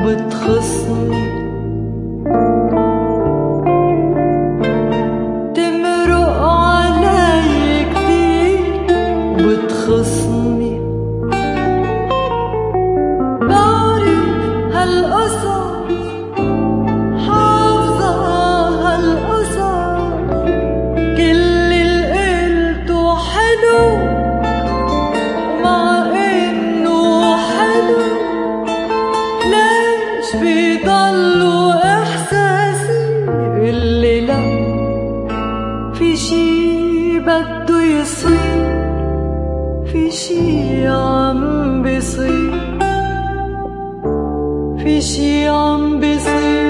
وبتخصني، تمرق علي كتير وبتخصني. بعرف هالقصص، حافظة هالقصص، كل اللي قلته حلو، ومع إنه حلو ليش بيضلوا إحساسي اللي لا، في شي بده يصير، في شي عم بيصير، في شي عم بيصير.